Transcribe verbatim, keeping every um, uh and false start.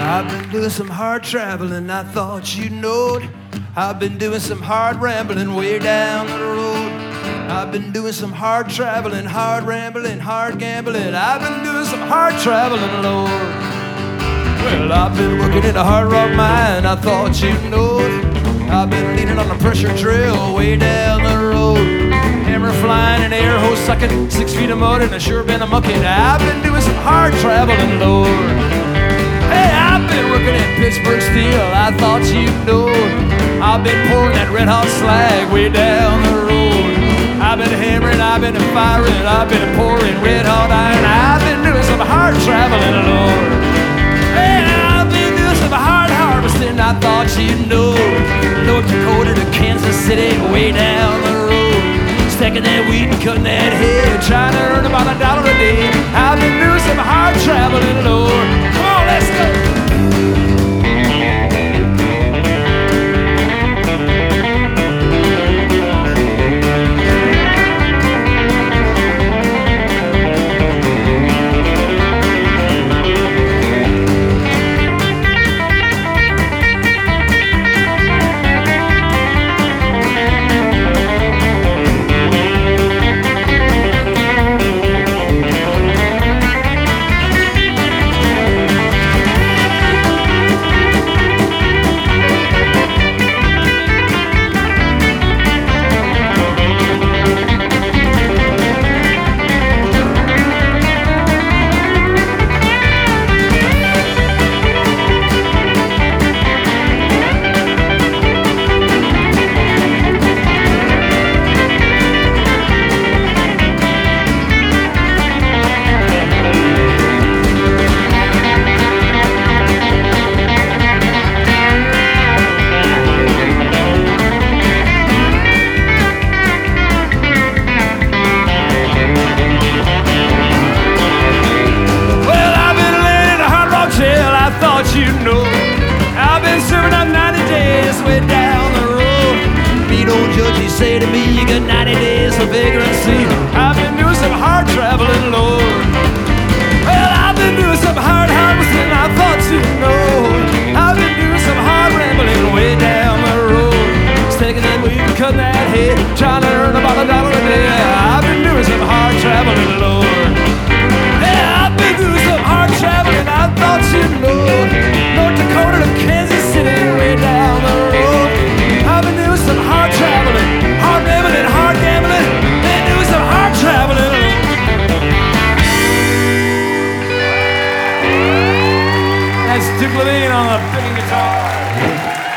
I've been doing some hard traveling, I thought you knowed. I've been doing some hard rambling way down the road. I've been doing some hard traveling, hard rambling, hard gambling. I've been doing some hard traveling, Lord. Well, I've been working in a hard rock mine, I thought you knowed. I've been leaning on a pressure drill way down the road. Hammer flying and air hose sucking, six feet of mud and I sure been a mucking. I've been doing some hard traveling, Lord. Hey, I've been working at Pittsburgh Steel, I thought you knowed. I've been pouring that red hot slag way down the road. I've been hammering, I've been firing, I've been pouring red hot iron. I've been doing some hard traveling, Lord. Hey, I've been doing some hard harvesting, I thought you knowed. North Dakota to Kansas City, way down the road. Stacking that wheat and cutting that hay, trying to earn about a dollar a day. I've been doing some hard traveling, Lord. Come on, let's go. You know, I've been serving out ninety days way down the road. Mean old judge, he say to me, you got ninety days of vagrancy. I've been doing some hard traveling, Lord. Well, I've been doing some hard harvesting, I thought you know. I've been doing some hard rambling way down the road. Sticking that weed and cutting that hay, trying to earn about a dollar a day. I've been doing some hard traveling, Lord. Yeah, I've been doing some hard traveling, I thought you know. North Dakota to Kansas City, way down the road. I've been doing some hard traveling, hard rambling, hard gambling. Been doing some hard traveling. That's Duke Levine on the picking guitar.